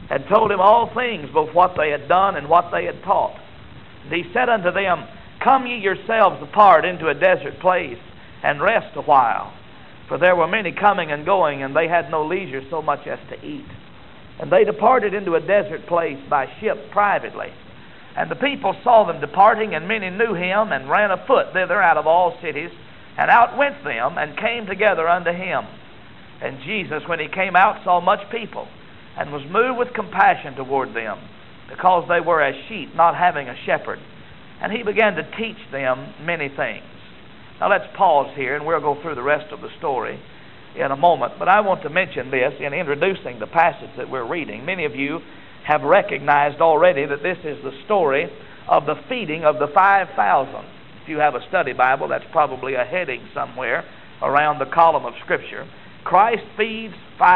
and told him all things, both what they had done and what they had taught. And he said unto them, Come ye yourselves apart into a desert place, and rest a while. For there were many coming and going, and they had no leisure so much as to eat. And they departed into a desert place by ship privately. And the people saw them departing, and many knew him, and ran afoot thither out of all cities, and outwent them, and came together unto him. And Jesus, when he came out, saw much people, and was moved with compassion toward them, because they were as sheep not having a shepherd. And he began to teach them many things. Now let's pause here, and we'll go through the rest of the story in a moment. But I want to mention this in introducing the passage that we're reading. Many of you have recognized already that this is the story of the feeding of the 5,000. If you have a study Bible, that's probably a heading somewhere around the column of Scripture. Christ feeds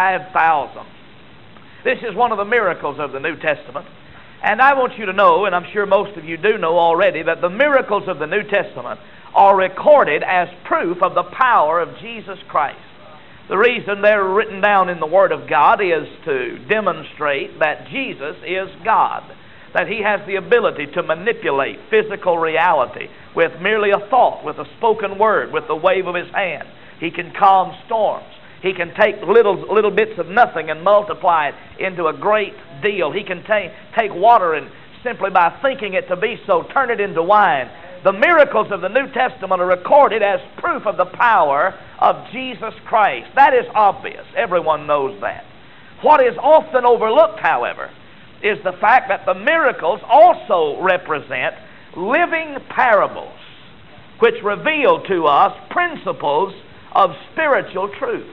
5,000. This is one of the miracles of the New Testament. And I want you to know, and I'm sure most of you do know already, that the miracles of the New Testament are recorded as proof of the power of Jesus Christ. The reason they're written down in the Word of God is to demonstrate that Jesus is God, that He has the ability to manipulate physical reality with merely a thought, with a spoken word, with the wave of His hand. He can calm storms. He can take little bits of nothing and multiply it into a great deal. He can take water and simply by thinking it to be so, turn it into wine. The miracles of the New Testament are recorded as proof of the power of Jesus Christ. That is obvious. Everyone knows that. What is often overlooked, however, is the fact that the miracles also represent living parables which reveal to us principles of spiritual truth.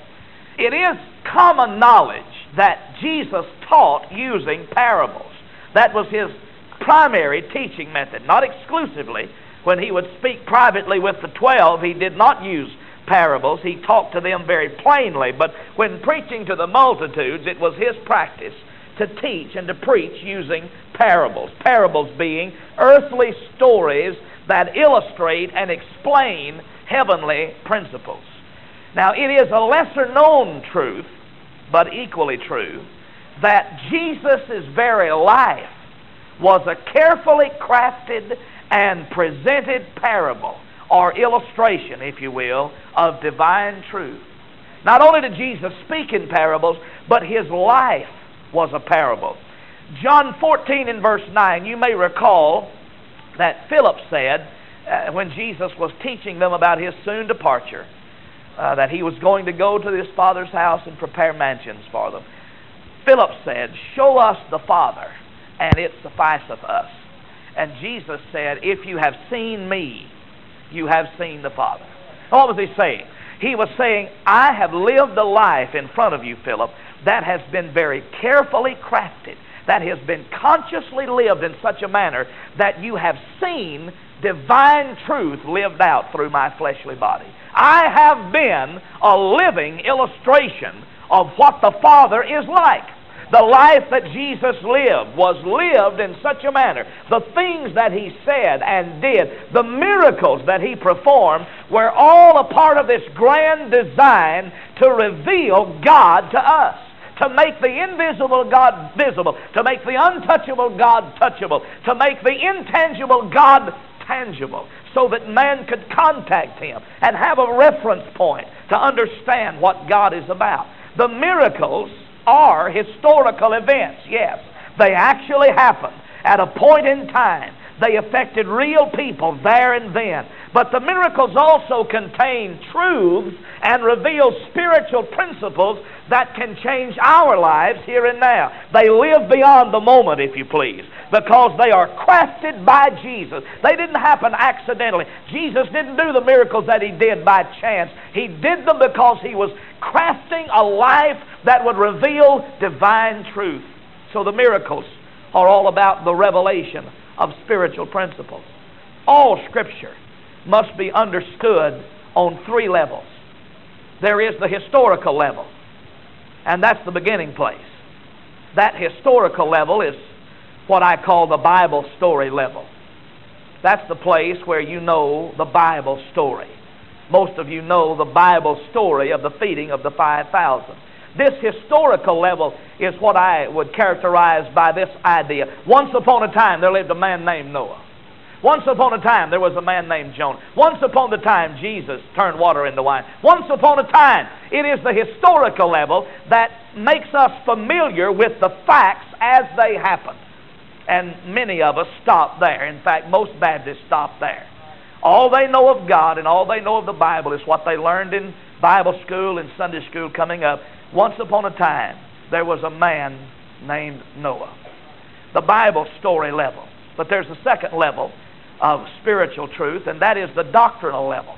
It is common knowledge that Jesus taught using parables. That was His primary teaching method, not exclusively. When He would speak privately with the 12, He did not use parables. He talked to them very plainly. But when preaching to the multitudes, it was His practice to teach and to preach using parables. Parables being earthly stories that illustrate and explain heavenly principles. Now, it is a lesser-known truth, but equally true, that Jesus' very life was a carefully crafted and presented parable, or illustration, if you will, of divine truth. Not only did Jesus speak in parables, but His life was a parable. John 14 and verse 9, you may recall that Philip said, when Jesus was teaching them about His soon departure, that He was going to go to His Father's house and prepare mansions for them. Philip said, Show us the Father, and it sufficeth us. And Jesus said, If you have seen me, you have seen the Father. What was He saying? He was saying, I have lived a life in front of you, Philip, that has been very carefully crafted, that has been consciously lived in such a manner that you have seen divine truth lived out through my fleshly body. I have been a living illustration of what the Father is like. The life that Jesus lived was lived in such a manner. The things that He said and did, the miracles that He performed, were all a part of this grand design to reveal God to us, to make the invisible God visible, to make the untouchable God touchable, to make the intangible God tangible, so that man could contact Him and have a reference point to understand what God is about. The miracles are historical events, yes. They actually happened at a point in time. They affected real people there and then. But the miracles also contain truths and reveal spiritual principles that can change our lives here and now. They live beyond the moment, if you please, because they are crafted by Jesus. They didn't happen accidentally. Jesus didn't do the miracles that He did by chance. He did them because He was crafting a life that would reveal divine truth. So the miracles are all about the revelation of spiritual principles. All Scripture must be understood on three levels. There is the historical level, and that's the beginning place. That historical level is what I call the Bible story level. That's the place where you know the Bible story. Most of you know the Bible story of the feeding of the 5,000. This historical level is what I would characterize by this idea. Once upon a time, there lived a man named Noah. Once upon a time, there was a man named Jonah. Once upon a time, Jesus turned water into wine. Once upon a time. It is the historical level that makes us familiar with the facts as they happen. And many of us stop there. In fact, most Baptists stop there. All they know of God and all they know of the Bible is what they learned in Bible school and Sunday school coming up. Once upon a time, there was a man named Noah. The Bible story level. But there's a second level of spiritual truth, and that is the doctrinal level.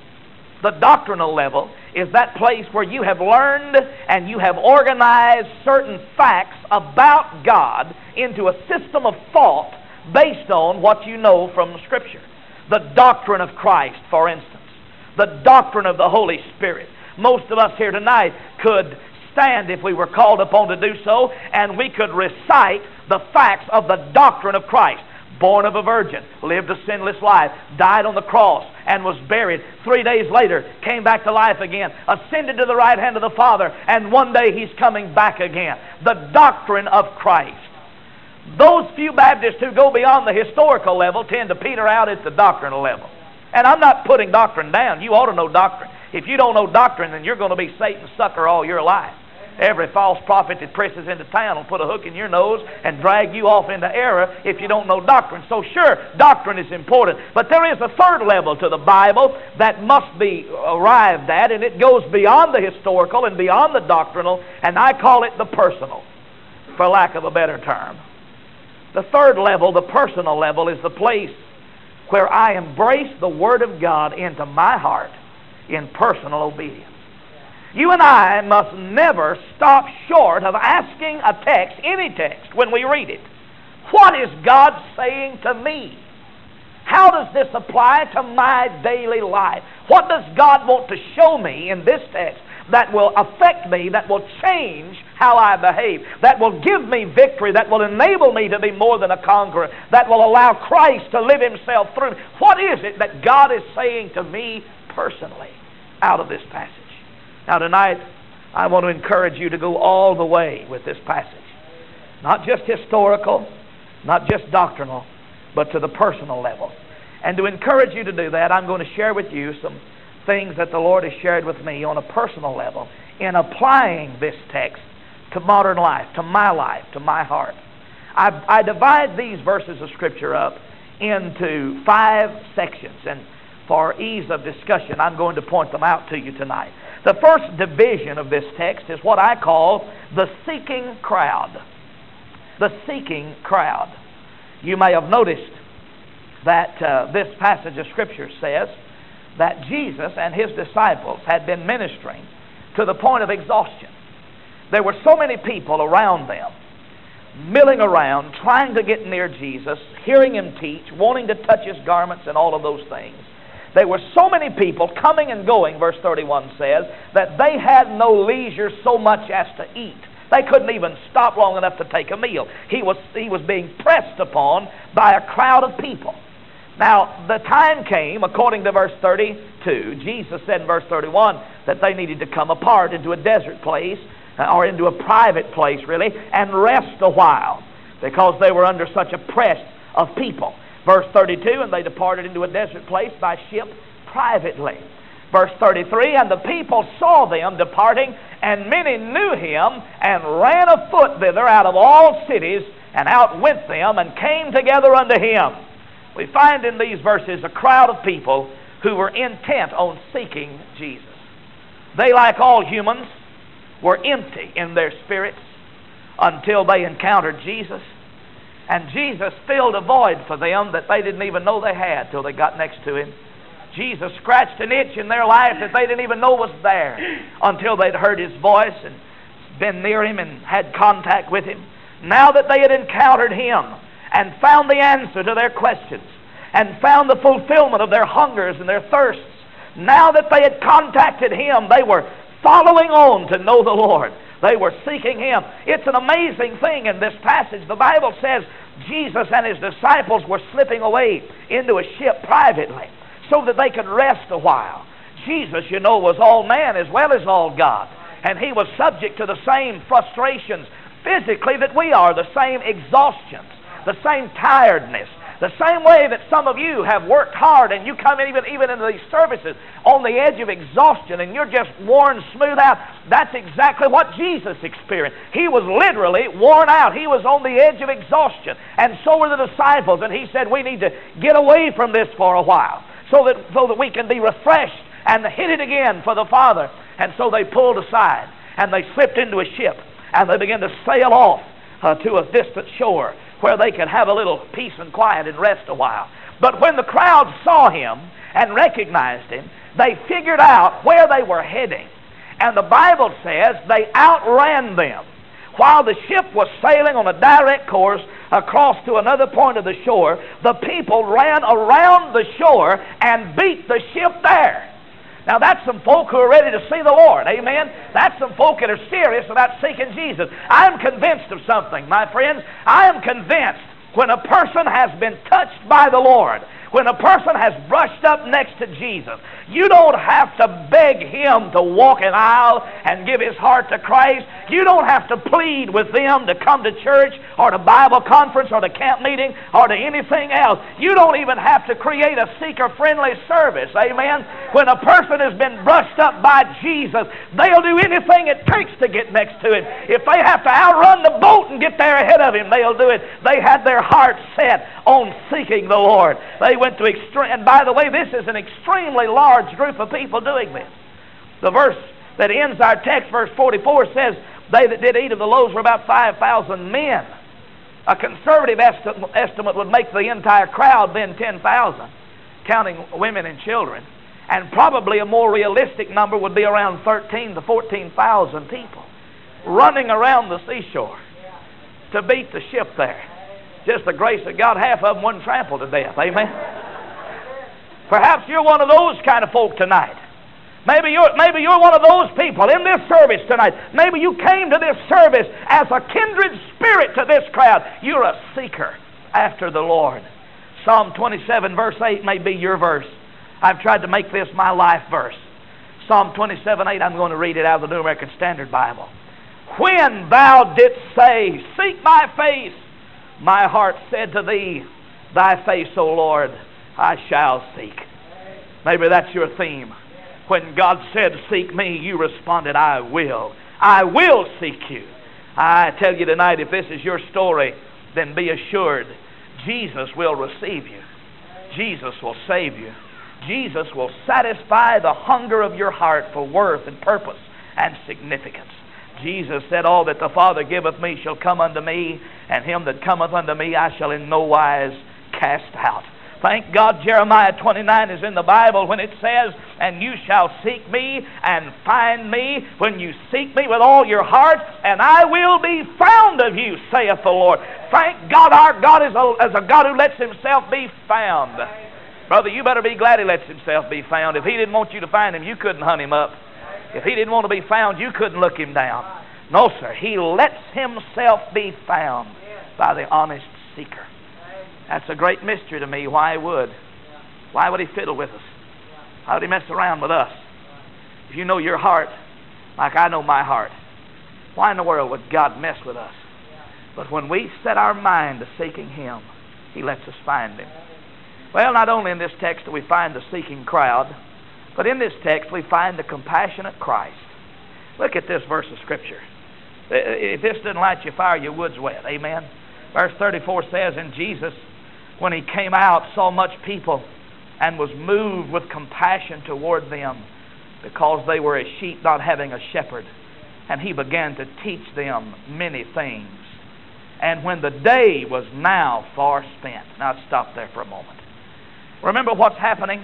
The doctrinal level is that place where you have learned and you have organized certain facts about God into a system of thought based on what you know from Scripture. The doctrine of Christ, for instance. The doctrine of the Holy Spirit. Most of us here tonight could stand, if we were called upon to do so, and we could recite the facts of the doctrine of Christ. Born of a virgin, lived a sinless life, died on the cross, and was buried. 3 days later, came back to life again, ascended to the right hand of the Father, and one day He's coming back again. The doctrine of Christ. Those few Baptists who go beyond the historical level tend to peter out at the doctrinal level. And I'm not putting doctrine down. You ought to know doctrine. If you don't know doctrine, then you're going to be Satan's sucker all your life. Every false prophet that presses into town will put a hook in your nose and drag you off into error if you don't know doctrine. So sure, doctrine is important. But there is a third level to the Bible that must be arrived at, and it goes beyond the historical and beyond the doctrinal, and I call it the personal, for lack of a better term. The third level, the personal level, is the place where I embrace the Word of God into my heart in personal obedience. You and I must never stop short of asking a text, any text, when we read it. What is God saying to me? How does this apply to my daily life? What does God want to show me in this text that will affect me, that will change how I behave, that will give me victory, that will enable me to be more than a conqueror, that will allow Christ to live Himself through me? What is it that God is saying to me personally out of this passage? Now tonight, I want to encourage you to go all the way with this passage. Not just historical, not just doctrinal, but to the personal level. And to encourage you to do that, I'm going to share with you some things that the Lord has shared with me on a personal level in applying this text to modern life, to my heart. I divide these verses of Scripture up into 5 sections, and for ease of discussion, I'm going to point them out to you tonight. The first division of this text is what I call the seeking crowd. The seeking crowd. You may have noticed that this passage of Scripture says that Jesus and His disciples had been ministering to the point of exhaustion. There were so many people around them, milling around, trying to get near Jesus, hearing Him teach, wanting to touch His garments and all of those things. There were so many people coming and going, verse 31 says, that they had no leisure so much as to eat. They couldn't even stop long enough to take a meal. He was being pressed upon by a crowd of people. Now, the time came, according to verse 32, Jesus said in verse 31 that they needed to come apart into a desert place, or into a private place, really, and rest a while, because they were under such a press of people. Verse 32, and they departed into a desert place by ship privately. Verse 33, and the people saw them departing, and many knew Him, and ran afoot thither out of all cities, and outwent them, and came together unto Him. We find in these verses a crowd of people who were intent on seeking Jesus. They, like all humans, were empty in their spirits until they encountered Jesus. And Jesus filled a void for them that they didn't even know they had till they got next to Him. Jesus scratched an itch in their life that they didn't even know was there until they'd heard His voice and been near Him and had contact with Him. Now that they had encountered Him and found the answer to their questions and found the fulfillment of their hungers and their thirsts, now that they had contacted Him, they were following on to know the Lord. They were seeking Him. It's an amazing thing in this passage. The Bible says Jesus and His disciples were slipping away into a ship privately so that they could rest a while. Jesus, you know, was all man as well as all God. And he was subject to the same frustrations physically that we are, the same exhaustions, the same tiredness. The same way that some of you have worked hard and you come in even into these services on the edge of exhaustion and you're just worn smooth out. That's exactly what Jesus experienced. He was literally worn out. He was on the edge of exhaustion. And so were the disciples. And he said, we need to get away from this for a while so that we can be refreshed and hit it again for the Father. And so they pulled aside and they slipped into a ship and they began to sail off to a distant shore where they could have a little peace and quiet and rest a while. But when the crowd saw him and recognized him, they figured out where they were heading. And the Bible says they outran them. While the ship was sailing on a direct course across to another point of the shore, the people ran around the shore and beat the ship there. Now that's some folk who are ready to see the Lord. Amen? That's some folk that are serious about seeking Jesus. I'm convinced of something, my friends. I am convinced when a person has been touched by the Lord, when a person has brushed up next to Jesus, you don't have to beg him to walk an aisle and give his heart to Christ. You don't have to plead with them to come to church or to Bible conference or to camp meeting or to anything else. You don't even have to create a seeker-friendly service. Amen? When a person has been brushed up by Jesus, they'll do anything it takes to get next to him. If they have to outrun the boat and get there ahead of him, they'll do it. They had their heart set on seeking the Lord. They went to extreme, and by the way, this is an extremely large group of people doing this. The verse that ends our text, verse 44, says, they that did eat of the loaves were about 5,000 men. A conservative estimate would make the entire crowd then 10,000, counting women and children. And probably a more realistic number would be around 13,000 to 14,000 people running around the seashore to beat the ship there. Just the grace of God, half of them wasn't trampled to death. Amen? Perhaps you're one of those kind of folk tonight. Maybe you're one of those people in this service tonight. Maybe you came to this service as a kindred spirit to this crowd. You're a seeker after the Lord. Psalm 27 verse 8 may be your verse. I've tried to make this my life verse. Psalm 27:8, I'm going to read it out of the New American Standard Bible. When thou didst say, seek my face, my heart said to thee, thy face, O Lord, I shall seek. Maybe that's your theme. When God said, seek me, you responded, I will. I will seek you. I tell you tonight, if this is your story, then be assured, Jesus will receive you. Jesus will save you. Jesus will satisfy the hunger of your heart for worth and purpose and significance. Jesus said, all that the Father giveth me shall come unto me, and him that cometh unto me I shall in no wise cast out. Thank God Jeremiah 29 is in the Bible when it says, and you shall seek me and find me when you seek me with all your heart, and I will be found of you, saith the Lord. Thank God our God is a God who lets himself be found. Brother, you better be glad he lets himself be found. If he didn't want you to find him, you couldn't hunt him up. If he didn't want to be found, you couldn't look him down. No, sir. He lets himself be found by the honest seeker. That's a great mystery to me. Why would? Why would he fiddle with us? Why would he mess around with us? If you know your heart, like I know my heart, why in the world would God mess with us? But when we set our mind to seeking him, he lets us find him. Well, not only in this text do we find the seeking crowd, but in this text we find the compassionate Christ. Look at this verse of Scripture. If this didn't light your fire, your wood's wet. Amen? Verse 34 says, and Jesus, when he came out, saw much people and was moved with compassion toward them because they were as sheep not having a shepherd. And he began to teach them many things. And when the day was now far spent. Now stop there for a moment. Remember what's happening?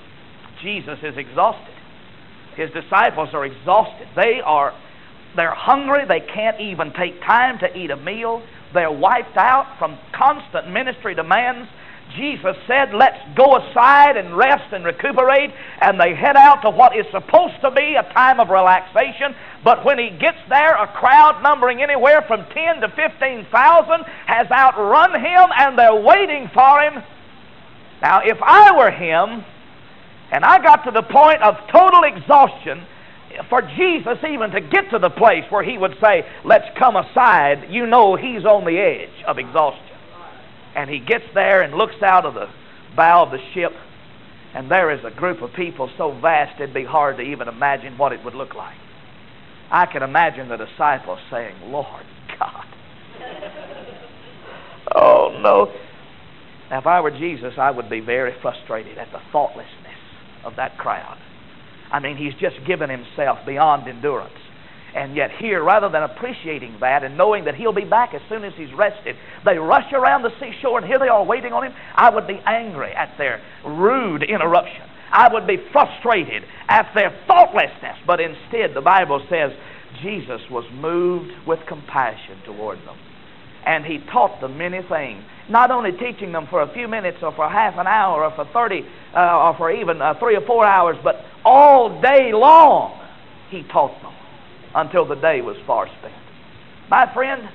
Jesus is exhausted. His disciples are exhausted. They're hungry. They can't even take time to eat a meal. They're wiped out from constant ministry demands. Jesus said, let's go aside and rest and recuperate. And they head out to what is supposed to be a time of relaxation. But when he gets there, a crowd numbering anywhere from 10 to 15,000 has outrun him, and they're waiting for him. Now, if I were him, and I got to the point of total exhaustion, for Jesus even to get to the place where He would say, let's come aside, you know He's on the edge of exhaustion. And He gets there and looks out of the bow of the ship, and there is a group of people so vast it'd be hard to even imagine what it would look like. I can imagine the disciples saying, Lord God. Oh no. Now, if I were Jesus, I would be very frustrated at the thoughtlessness of that crowd. I mean, He's just given Himself beyond endurance. And yet here, rather than appreciating that and knowing that He'll be back as soon as He's rested, they rush around the seashore, and here they are waiting on Him. I would be angry at their rude interruption. I would be frustrated at their thoughtlessness. But instead, the Bible says, Jesus was moved with compassion toward them. And He taught them many things. Not only teaching them for a few minutes or for half an hour or for 30 or for even 3 or 4 hours, but all day long He taught them until the day was far spent. My friend,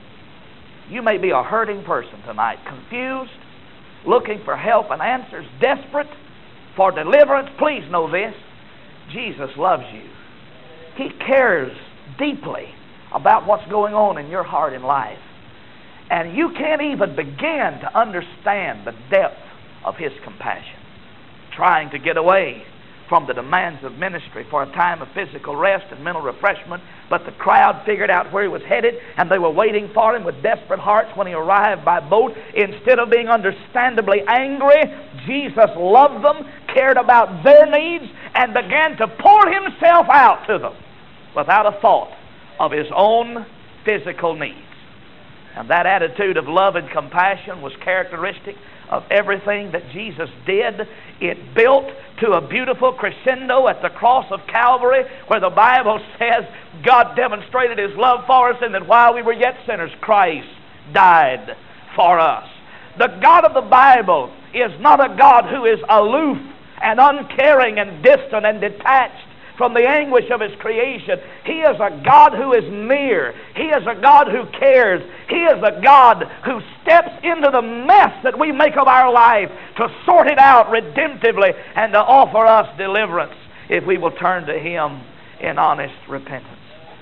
you may be a hurting person tonight, confused, looking for help and answers, desperate for deliverance. Please know this: Jesus loves you. He cares deeply about what's going on in your heart and life. And you can't even begin to understand the depth of His compassion. Trying to get away from the demands of ministry for a time of physical rest and mental refreshment, but the crowd figured out where He was headed, and they were waiting for Him with desperate hearts when He arrived by boat. Instead of being understandably angry, Jesus loved them, cared about their needs, and began to pour Himself out to them without a thought of His own physical needs. And that attitude of love and compassion was characteristic of everything that Jesus did. It built to a beautiful crescendo at the cross of Calvary, where the Bible says God demonstrated His love for us, and that while we were yet sinners, Christ died for us. The God of the Bible is not a God who is aloof and uncaring and distant and detached from the anguish of His creation. He is a God who is near. He is a God who cares. He is a God who steps into the mess that we make of our life to sort it out redemptively and to offer us deliverance if we will turn to Him in honest repentance.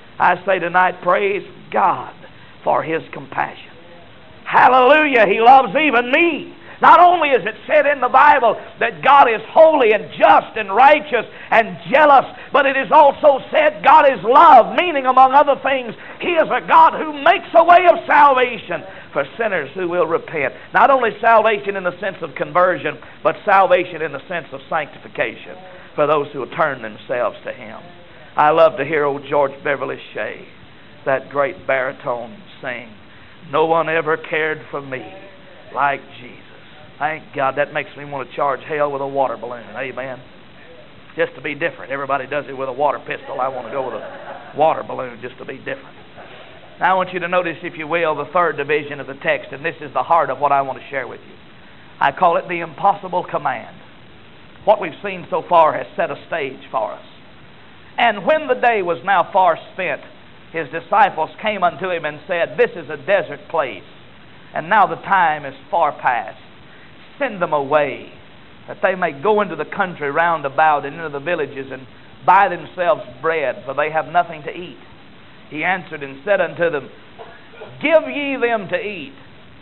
I say tonight, praise God for His compassion. Hallelujah, He loves even me. Not only is it said in the Bible that God is holy and just and righteous and jealous, but it is also said God is love, meaning, among other things, He is a God who makes a way of salvation for sinners who will repent. Not only salvation in the sense of conversion, but salvation in the sense of sanctification for those who will turn themselves to Him. I love to hear old George Beverly Shea, that great baritone, sing, "No one ever cared for me like Jesus." Thank God. That makes me want to charge hell with a water balloon. Amen. Just to be different. Everybody does it with a water pistol. I want to go with a water balloon just to be different. Now I want you to notice, if you will, the third division of the text, and this is the heart of what I want to share with you. I call it the impossible command. What we've seen so far has set a stage for us. And when the day was now far spent, His disciples came unto Him and said, "This is a desert place, and now the time is far past. Send them away, that they may go into the country round about and into the villages and buy themselves bread, for they have nothing to eat." He answered and said unto them, "Give ye them to eat."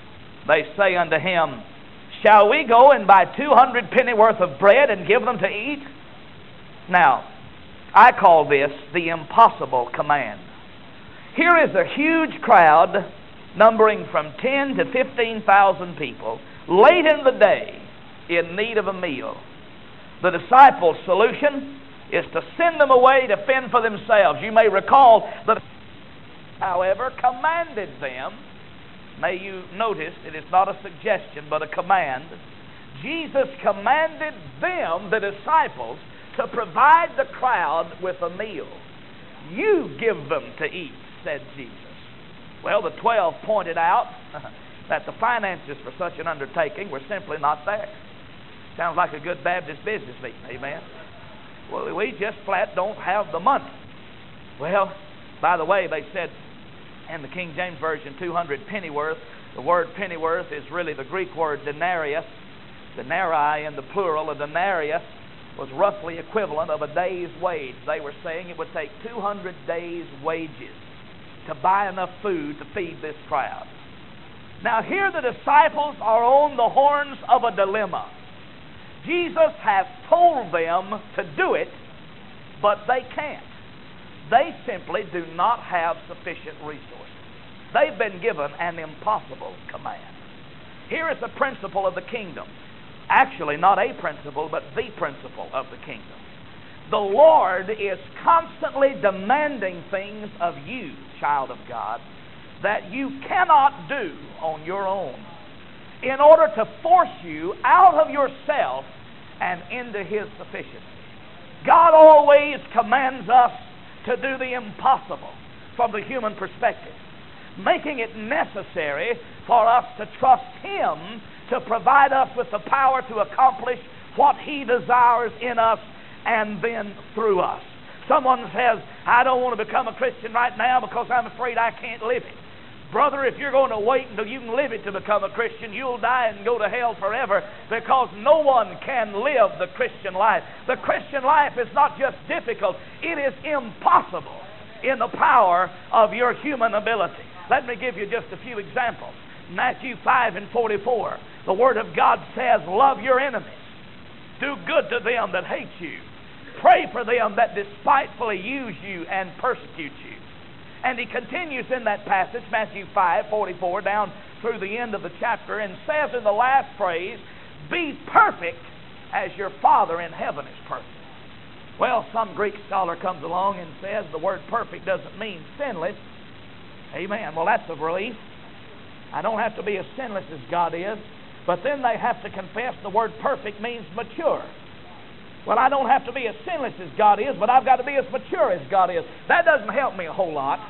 They say unto Him, "Shall we go and buy 200 pennyworth of bread and give them to eat?" Now, I call this the impossible command. Here is a huge crowd, numbering from 10 to 15,000 people, late in the day, in need of a meal. The disciples' solution is to send them away to fend for themselves. You may recall that, however, commanded them. May you notice it is not a suggestion but a command. Jesus commanded them, the disciples, to provide the crowd with a meal. "You give them to eat," said Jesus. Well, the 12 pointed out that the finances for such an undertaking were simply not there. Sounds like a good Baptist business meeting, amen? Well, we just flat don't have the money. Well, by the way, they said in the King James Version 200 pennyworth. The word pennyworth is really the Greek word denarius. Denarii in the plural, a denarius was roughly equivalent of a day's wage. They were saying it would take 200 days' wages to buy enough food to feed this crowd. Now here the disciples are on the horns of a dilemma. Jesus has told them to do it, but they can't. They simply do not have sufficient resources. They've been given an impossible command. Here is the principle of the kingdom. Actually, not a principle, but the principle of the kingdom. The Lord is constantly demanding things of you, child of God, that you cannot do on your own, in order to force you out of yourself and into His sufficiency. God always commands us to do the impossible from the human perspective, making it necessary for us to trust Him to provide us with the power to accomplish what He desires in us and then through us. Someone says, I don't want to become a Christian right now because I'm afraid I can't live it. Brother, if you're going to wait until you can live it to become a Christian, you'll die and go to hell forever, because no one can live the Christian life. The Christian life is not just difficult, it is impossible in the power of your human ability. Let me give you just a few examples. Matthew 5:44, the Word of God says, love your enemies. Do good to them that hate you. Pray for them that despitefully use you and persecute you. And he continues in that passage, Matthew 5:44, down through the end of the chapter, and says in the last phrase, be perfect as your Father in heaven is perfect. Well, some Greek scholar comes along and says the word perfect doesn't mean sinless. Amen. Well, that's a relief. I don't have to be as sinless as God is. But then they have to confess the word perfect means mature. Well, I don't have to be as sinless as God is, but I've got to be as mature as God is. That doesn't help me a whole lot.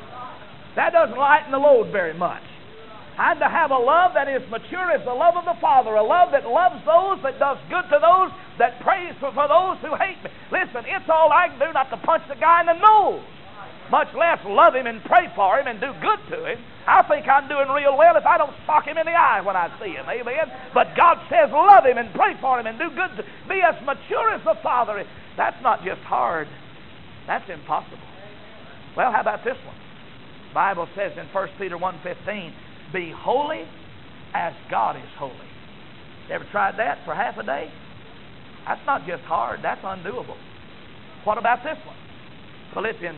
That doesn't lighten the load very much. I'm to have a love that is mature as the love of the Father, a love that loves those, that does good to those, that prays for those who hate me. Listen, it's all I can do not to punch the guy in the nose, much less love him and pray for him and do good to him. I think I'm doing real well if I don't sock him in the eye when I see him. Amen? But God says love him and pray for him and do good to him. Be as mature as the Father. That's not just hard. That's impossible. Well, how about this one? The Bible says in 1 Peter 1:15, be holy as God is holy. You ever tried that for half a day? That's not just hard. That's undoable. What about this one? Philippians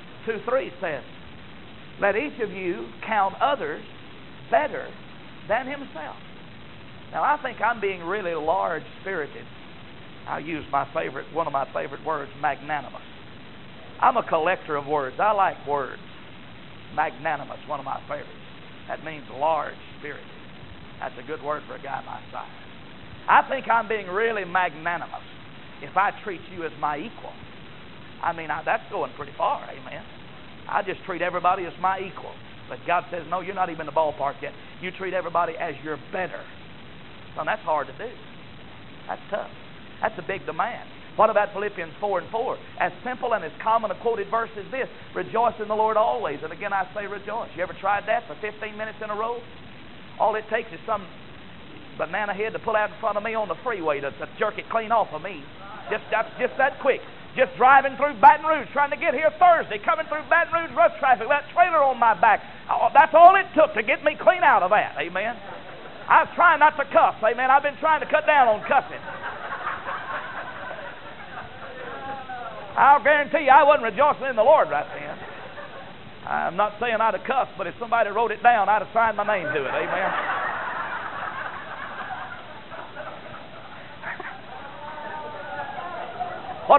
2:3 says, let each of you count others better than himself. Now, I think I'm being really large-spirited. I'll use one of my favorite words, magnanimous. I'm a collector of words. I like words. Magnanimous, one of my favorites. That means large-spirited. That's a good word for a guy my size. I think I'm being really magnanimous if I treat you as my equal. I mean, that's going pretty far, amen. I just treat everybody as my equal. But God says, no, you're not even in the ballpark yet. You treat everybody as your better. Well, that's hard to do. That's tough. That's a big demand. What about Philippians 4:4? As simple and as common a quoted verse as this, rejoice in the Lord always. And again, I say rejoice. You ever tried that for 15 minutes in a row? All it takes is some banana head to pull out in front of me on the freeway to jerk it clean off of me. Just that quick. Just driving through Baton Rouge, trying to get here Thursday, coming through Baton Rouge rush traffic, that trailer on my back. That's all it took to get me clean out of that, amen. I was trying not to cuss, amen. I've been trying to cut down on cussing. I'll guarantee you I wasn't rejoicing in the Lord right then. I'm not saying I'd have cussed, but if somebody wrote it down, I'd have signed my name to it, amen. What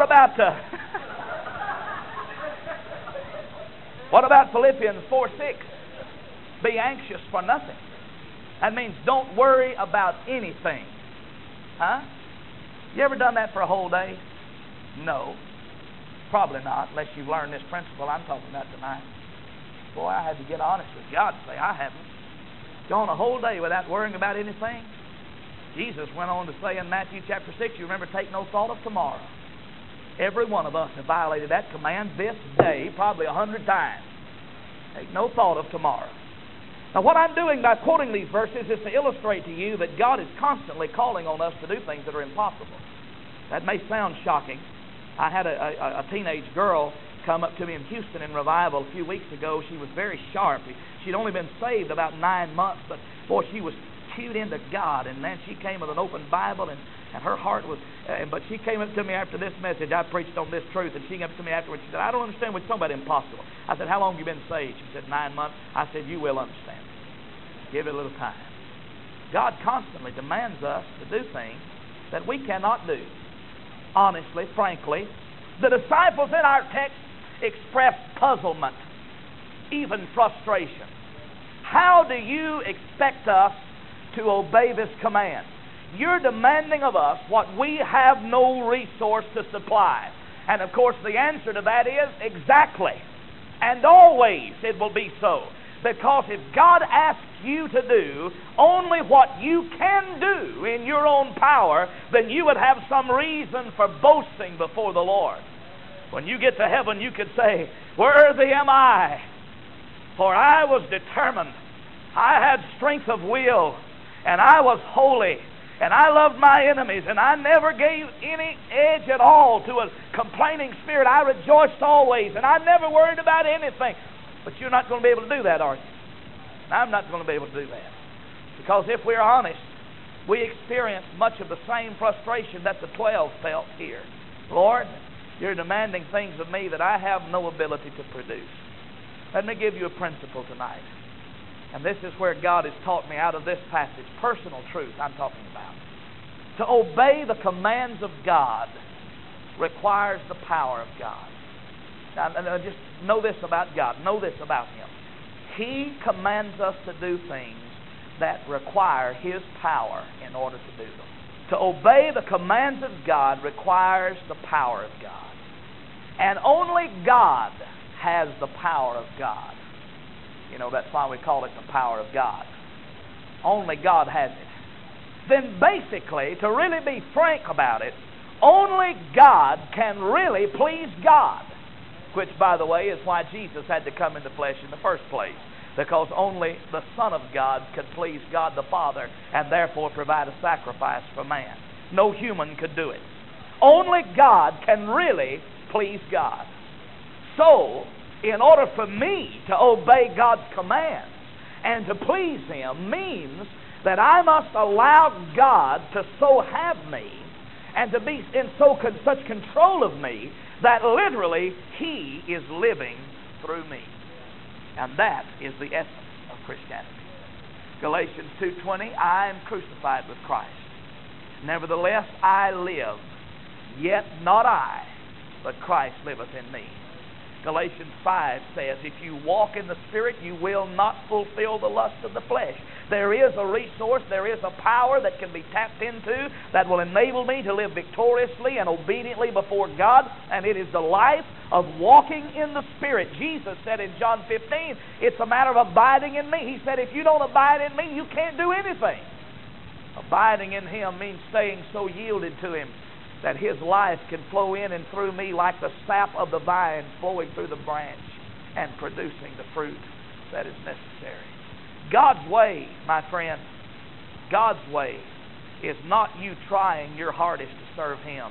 about Philippians 4:6? Be anxious for nothing. That means don't worry about anything. Huh? You ever done that for a whole day? No. Probably not, unless you've learned this principle I'm talking about tonight. Boy, I had to get honest with God and say, I haven't. Gone a whole day without worrying about anything? Jesus went on to say in Matthew chapter 6, you remember, take no thought of tomorrow. Every one of us have violated that command this day probably 100 times. Take no thought of tomorrow. Now, what I'm doing by quoting these verses is to illustrate to you that God is constantly calling on us to do things that are impossible. That may sound shocking. I had a teenage girl come up to me in Houston in revival a few weeks ago. She was very sharp. She'd only been saved about 9 months, but boy, she was cued into God. And then she came with an open Bible, and her heart was, but she came up to me after this message. I preached on this truth, and she came up to me afterwards. She said, I don't understand what you're talking about, impossible. I said, how long have you been saved? She said, 9 months. I said, you will understand. Give it a little time. God constantly demands us to do things that we cannot do. Honestly, frankly, the disciples in our text expressed puzzlement, even frustration. How do you expect us to obey this command? You're demanding of us what we have no resource to supply. And of course the answer to that is exactly. And always it will be so. Because if God asks you to do only what you can do in your own power, then you would have some reason for boasting before the Lord. When you get to heaven, you could say, worthy am I, for I was determined. I had strength of will, and I was holy, and I loved my enemies, and I never gave any edge at all to a complaining spirit. I rejoiced always, and I never worried about anything. But you're not going to be able to do that, are you? I'm not going to be able to do that. Because if we're honest, we experience much of the same frustration that the 12 felt here. Lord, you're demanding things of me that I have no ability to produce. Let me give you a principle tonight. And this is where God has taught me out of this passage, personal truth I'm talking about. To obey the commands of God requires the power of God. Now, just know this about God. Know this about Him. He commands us to do things that require His power in order to do them. To obey the commands of God requires the power of God. And only God has the power of God. You know, that's why we call it the power of God. Only God has it. Then basically, to really be frank about it, only God can really please God. Which, by the way, is why Jesus had to come into flesh in the first place. Because only the Son of God could please God the Father and therefore provide a sacrifice for man. No human could do it. Only God can really please God. So, in order for me to obey God's commands and to please Him means that I must allow God to so have me and to be in such control of me that literally He is living through me. And that is the essence of Christianity. Galatians 2:20, I am crucified with Christ. Nevertheless I live, yet not I, but Christ liveth in me. Galatians 5 says, if you walk in the Spirit, you will not fulfill the lust of the flesh. There is a resource, there is a power that can be tapped into that will enable me to live victoriously and obediently before God, and it is the life of walking in the Spirit. Jesus said in John 15, it's a matter of abiding in me. He said, if you don't abide in me, you can't do anything. Abiding in Him means staying so yielded to Him that His life can flow in and through me like the sap of the vine flowing through the branch and producing the fruit that is necessary. God's way, my friend, God's way is not you trying your hardest to serve Him.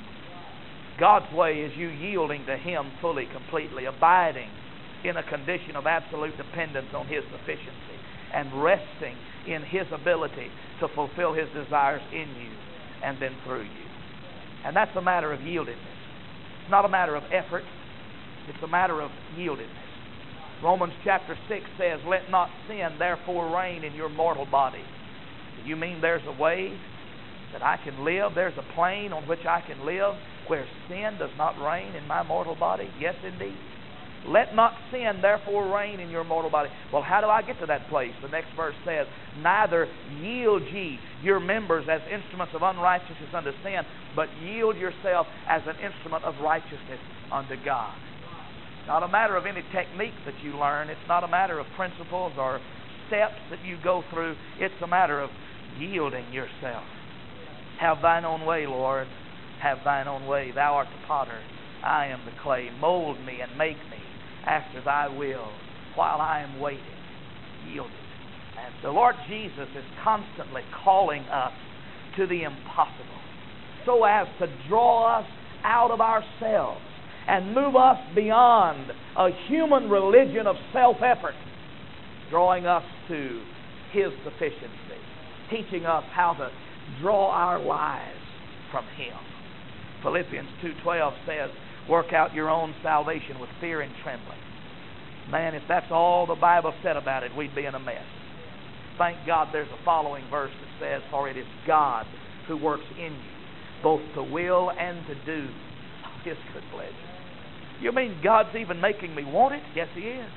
God's way is you yielding to Him fully, completely, abiding in a condition of absolute dependence on His sufficiency and resting in His ability to fulfill His desires in you and then through you. And that's a matter of yieldedness. It's not a matter of effort. It's a matter of yieldedness. Romans chapter 6 says, let not sin therefore reign in your mortal body. Do you mean there's a way that I can live? There's a plane on which I can live where sin does not reign in my mortal body? Yes, indeed. Let not sin therefore reign in your mortal body. Well, how do I get to that place? The next verse says, neither yield ye your members as instruments of unrighteousness unto sin, but yield yourself as an instrument of righteousness unto God. It's not a matter of any technique that you learn. It's not a matter of principles or steps that you go through. It's a matter of yielding yourself. Have thine own way, Lord. Have thine own way. Thou art the potter. I am the clay. Mold me and make me after thy will while I am waiting, yielded. And the Lord Jesus is constantly calling us to the impossible. so as to draw us out of ourselves and move us beyond a human religion of self-effort, drawing us to His sufficiency, teaching us how to draw our lives from Him. Philippians 2:12 says, work out your own salvation with fear and trembling. Man, if that's all the Bible said about it, we'd be in a mess. Thank God there's a following verse that says, for it is God who works in you, both to will and to do His good pleasure. You mean God's even making me want it? Yes, He is.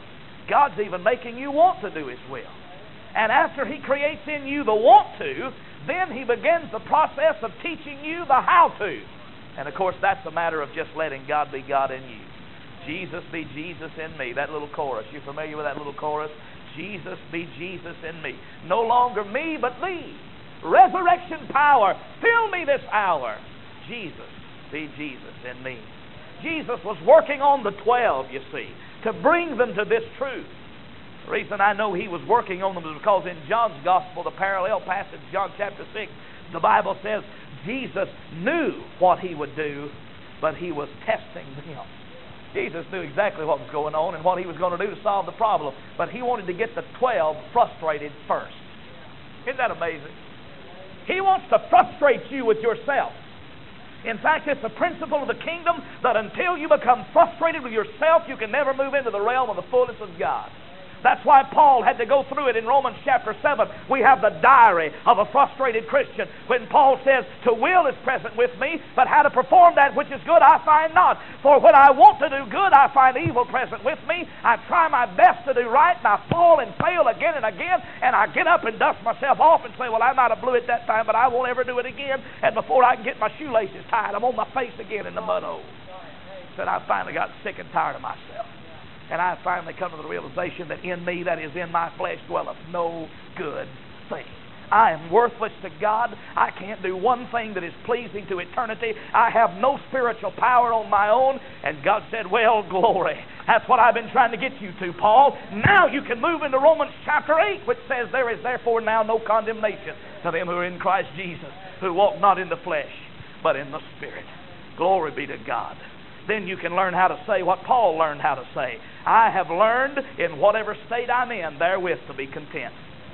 God's even making you want to do His will. And after He creates in you the want to, then He begins the process of teaching you the how to. And of course, that's a matter of just letting God be God in you. Jesus be Jesus in me. That little chorus. You familiar with that little chorus? Jesus be Jesus in me. No longer me, but Thee. Resurrection power. Fill me this hour. Jesus be Jesus in me. Jesus was working on the 12, you see, to bring them to this truth. The reason I know He was working on them is because in John's Gospel, the parallel passage, John chapter 6, the Bible says Jesus knew what He would do, but He was testing them. Jesus knew exactly what was going on and what He was going to do to solve the problem, but He wanted to get the 12 frustrated first. Isn't that amazing? He wants to frustrate you with yourself. In fact, it's a principle of the kingdom that until you become frustrated with yourself, you can never move into the realm of the fullness of God. That's why Paul had to go through it in Romans chapter 7. We have the diary of a frustrated Christian when Paul says, to will is present with me, but how to perform that which is good I find not. For when I want to do good, I find evil present with me. I try my best to do right, and I fall and fail again and again, and I get up and dust myself off and say, well, I might have blew it that time, but I won't ever do it again. And before I can get my shoelaces tied, I'm on my face again in the mud hole. Said I finally got sick and tired of myself. And I finally come to the realization that in me, that is in my flesh, dwelleth no good thing. I am worthless to God. I can't do one thing that is pleasing to eternity. I have no spiritual power on my own. And God said, well, glory. That's what I've been trying to get you to, Paul. Now you can move into Romans chapter 8, which says, there is therefore now no condemnation to them who are in Christ Jesus, who walk not in the flesh, but in the Spirit. Glory be to God. Then you can learn how to say what Paul learned how to say. I have learned in whatever state I'm in therewith to be content.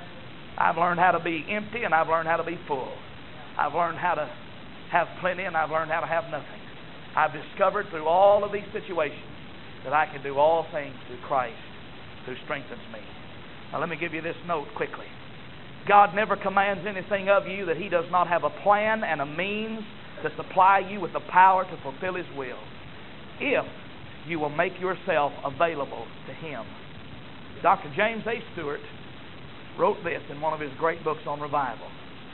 I've learned how to be empty and I've learned how to be full. I've learned how to have plenty and I've learned how to have nothing. I've discovered through all of these situations that I can do all things through Christ who strengthens me. Now let me give you this note quickly. God never commands anything of you that He does not have a plan and a means to supply you with the power to fulfill His will, if you will make yourself available to Him. Dr. James A. Stewart wrote this in one of his great books on revival.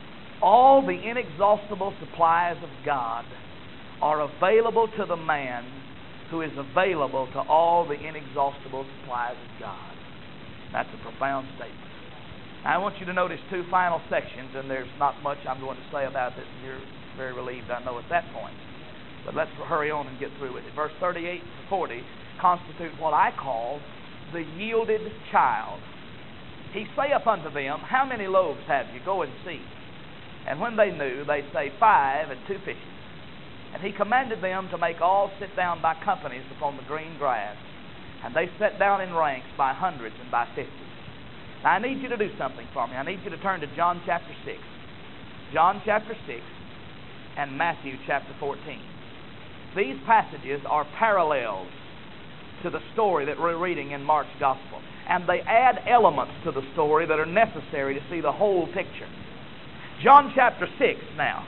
All the inexhaustible supplies of God are available to the man who is available to all the inexhaustible supplies of God. That's a profound statement. Now, I want you to notice two final sections, and there's not much I'm going to say about this, and you're very relieved, I know, at that point. But let's hurry on and get through with it. Verse 38 to 40 constitute what I call the yielded child. He saith unto them, how many loaves have you? Go and see. And when they knew, they say, 5 and 2 fishes. And he commanded them to make all sit down by companies upon the green grass. And they sat down in ranks by hundreds and by 50s. Now I need you to do something for me. I need you to turn to John chapter 6. John chapter 6 and Matthew chapter 14. These passages are parallels to the story that we're reading in Mark's Gospel. And they add elements to the story that are necessary to see the whole picture. John chapter 6 now.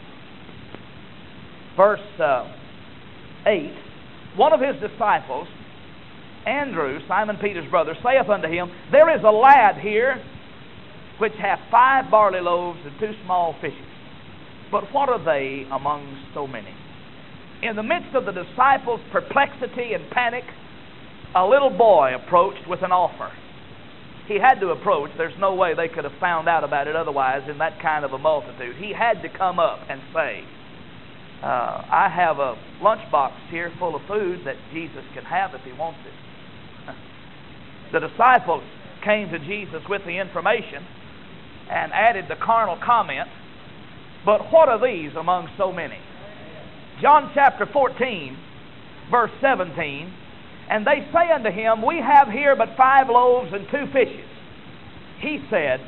Verse 8. One of his disciples, Andrew, Simon Peter's brother, saith unto him, there is a lad here which hath 5 barley loaves and 2 small fishes. But what are they among so many? In the midst of the disciples' perplexity and panic, a little boy approached with an offer. He had to approach. There's no way they could have found out about it otherwise in that kind of a multitude. He had to come up and say, I have a lunchbox here full of food that Jesus can have if He wants it. The disciples came to Jesus with the information and added the carnal comment, But what are these among so many? John chapter 14, verse 17, and they say unto him, We have here but 5 loaves and 2 fishes. He said,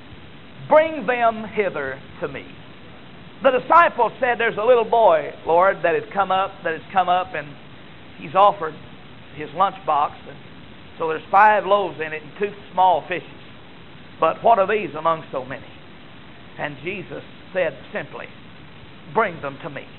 Bring them hither to me. The disciples said, There's a little boy, Lord, that has come up, and he's offered his lunchbox, and so there's 5 loaves in it and 2 small fishes. But what are these among so many? And Jesus said simply, Bring them to me.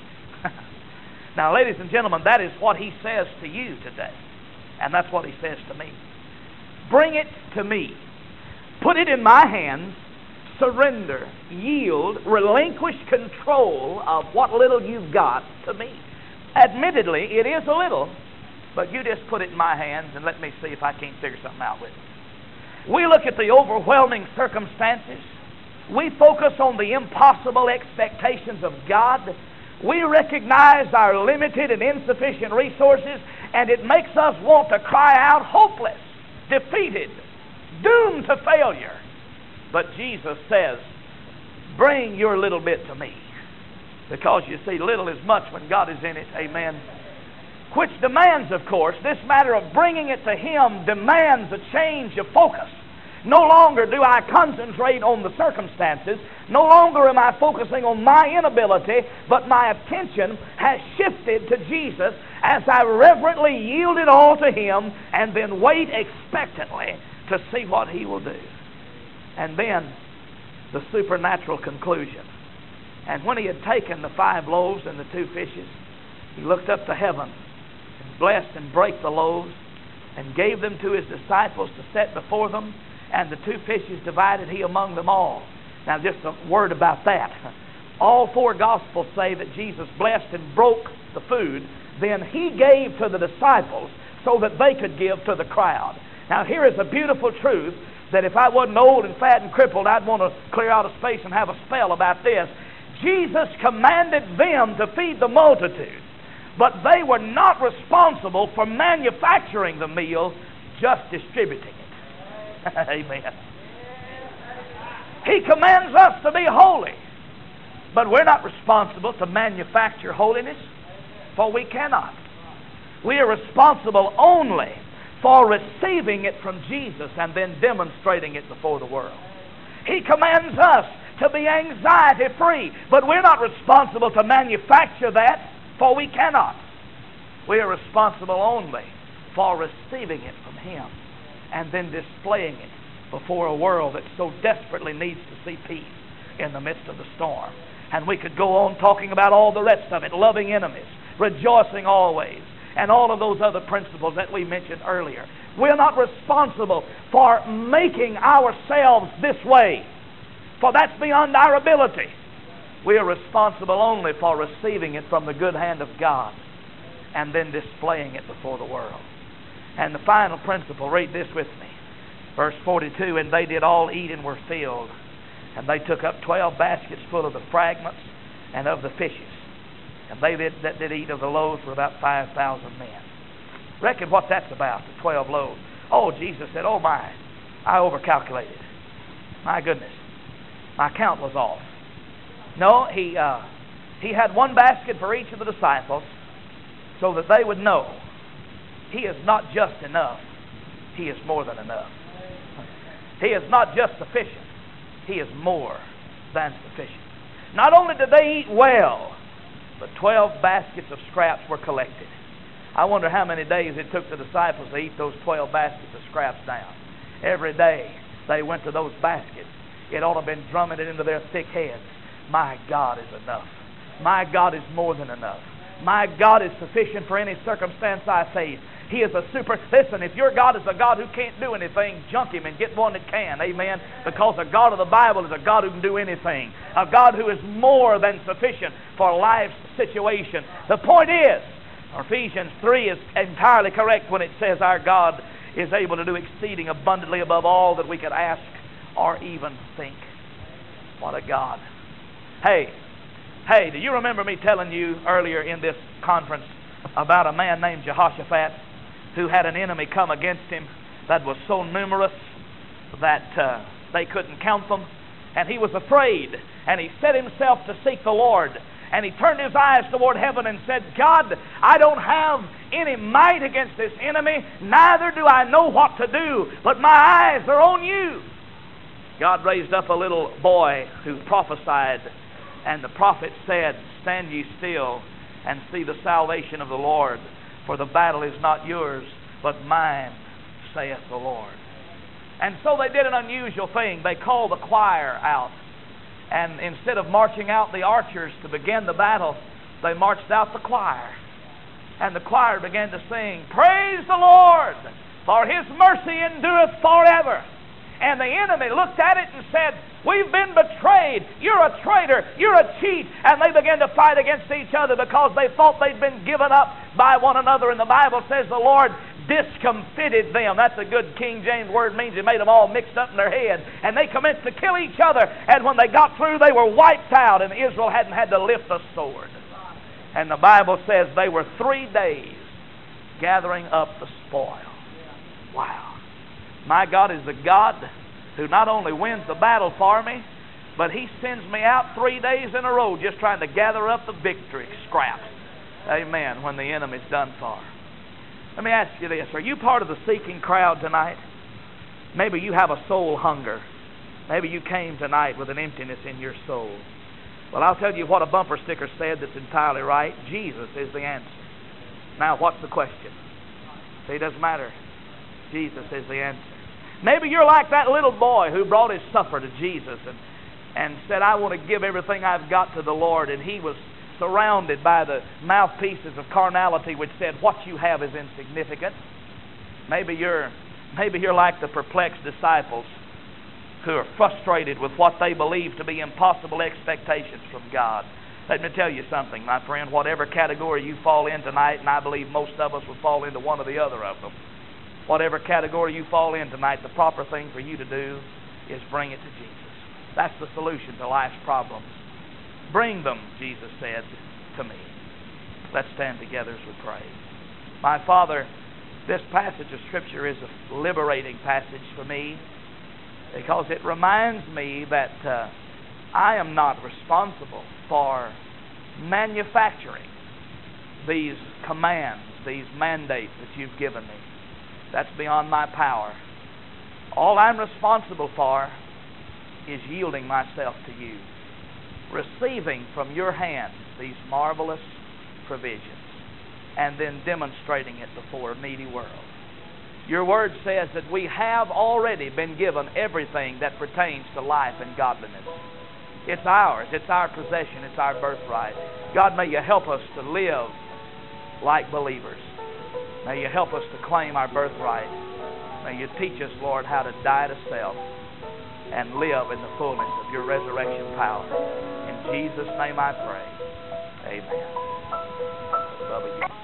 Now, ladies and gentlemen, that is what he says to you today. And that's what he says to me. Bring it to me. Put it in my hands. Surrender, yield, relinquish control of what little you've got to me. Admittedly, it is a little, but you just put it in my hands and let me see if I can't figure something out with it. We look at the overwhelming circumstances. We focus on the impossible expectations of God. We recognize our limited and insufficient resources, and it makes us want to cry out, hopeless, defeated, doomed to failure. But Jesus says, Bring your little bit to me. Because you see, little is much when God is in it. Amen. Which demands, of course, this matter of bringing it to Him demands a change of focus. No longer do I concentrate on the circumstances. No longer am I focusing on my inability, but my attention has shifted to Jesus as I reverently yield it all to Him and then wait expectantly to see what He will do. And then the supernatural conclusion. And when He had taken the 5 loaves and the 2 fishes, He looked up to heaven and blessed and brake the loaves and gave them to His disciples to set before them, and the 2 fishes divided He among them all. Now just a word about that. All 4 Gospels say that Jesus blessed and broke the food, then He gave to the disciples so that they could give to the crowd. Now here is a beautiful truth that if I wasn't old and fat and crippled, I'd want to clear out a space and have a spell about this. Jesus commanded them to feed the multitude, but they were not responsible for manufacturing the meal, just distributing it. Amen. He commands us to be holy, but we're not responsible to manufacture holiness, for we cannot. We are responsible only for receiving it from Jesus and then demonstrating it before the world. He commands us to be anxiety-free, but we're not responsible to manufacture that, for we cannot. We are responsible only for receiving it from Him and then displaying it before a world that so desperately needs to see peace in the midst of the storm. And we could go on talking about all the rest of it, loving enemies, rejoicing always, and all of those other principles that we mentioned earlier. We're not responsible for making ourselves this way, for that's beyond our ability. We are responsible only for receiving it from the good hand of God and then displaying it before the world. And the final principle, read this with me. Verse 42, And they did all eat and were filled, and they took up 12 baskets full of the fragments and of the fishes. And they that did eat of the loaves were about 5,000 men. Reckon what that's about, the 12 loaves. Oh, Jesus said, oh my, I overcalculated. My goodness, my count was off. No, he had 1 basket for each of the disciples so that they would know He is not just enough, He is more than enough. He is not just sufficient, He is more than sufficient. Not only did they eat well, but 12 baskets of scraps were collected. I wonder how many days it took the disciples to eat those 12 baskets of scraps down. Every day they went to those baskets. It ought to have been drumming it into their thick heads. My God is enough. My God is more than enough. My God is sufficient for any circumstance I face. He is a listen, if your God is a God who can't do anything, junk Him and get one that can. Amen. Because the God of the Bible is a God who can do anything. A God who is more than sufficient for life's situation. The point is, Ephesians 3 is entirely correct when it says our God is able to do exceeding abundantly above all that we could ask or even think. What a God. Hey, do you remember me telling you earlier in this conference about a man named Jehoshaphat who had an enemy come against him that was so numerous that they couldn't count them? and he was afraid, and he set himself to seek the Lord. And he turned his eyes toward heaven and said, God, I don't have any might against this enemy, neither do I know what to do, but my eyes are on you. God raised up a little boy who prophesied, and the prophet said, stand ye still and see the salvation of the Lord, for the battle is not yours, but mine, saith the Lord. And so they did an unusual thing. They called the choir out. And instead of marching out the archers to begin the battle, they marched out the choir. And the choir began to sing, praise the Lord, for his mercy endureth forever. And the enemy looked at it and said, we've been betrayed. You're a traitor. You're a cheat. And they began to fight against each other because they thought they'd been given up by one another. And the Bible says the Lord discomfited them. That's a good King James word, means it made them all mixed up in their head. And they commenced to kill each other. And when they got through, they were wiped out, and Israel hadn't had to lift a sword. And the Bible says they were 3 days gathering up the spoil. Wow. My God is the God who not only wins the battle for me, but he sends me out 3 days in a row just trying to gather up the victory scraps. Amen. When the enemy's done for. Let me ask you this. Are you part of the seeking crowd tonight? Maybe you have a soul hunger. Maybe you came tonight with an emptiness in your soul. Well, I'll tell you what a bumper sticker said that's entirely right. Jesus is the answer. Now, what's the question? See, it doesn't matter. Jesus is the answer. Maybe you're like that little boy who brought his supper to Jesus and said, I want to give everything I've got to the Lord. And he was surrounded by the mouthpieces of carnality which said, what you have is insignificant. Maybe you're like the perplexed disciples who are frustrated with what they believe to be impossible expectations from God. Let me tell you something, my friend. Whatever category you fall in tonight, and I believe most of us will fall into one or the other of them, whatever category you fall in tonight, the proper thing for you to do is bring it to Jesus. That's the solution to life's problems. Bring them, Jesus said, to me. Let's stand together as we pray. My Father, this passage of Scripture is a liberating passage for me because it reminds me that I am not responsible for manufacturing these commands, these mandates that you've given me. That's beyond my power. All I'm responsible for is yielding myself to you, receiving from your hand these marvelous provisions, and then demonstrating it before a needy world. Your word says that we have already been given everything that pertains to life and godliness. It's ours. It's our possession. It's our birthright. God, may you help us to live like believers. May you help us to claim our birthright. May you teach us, Lord, how to die to self and live in the fullness of your resurrection power. In Jesus' name I pray. Amen. Love you.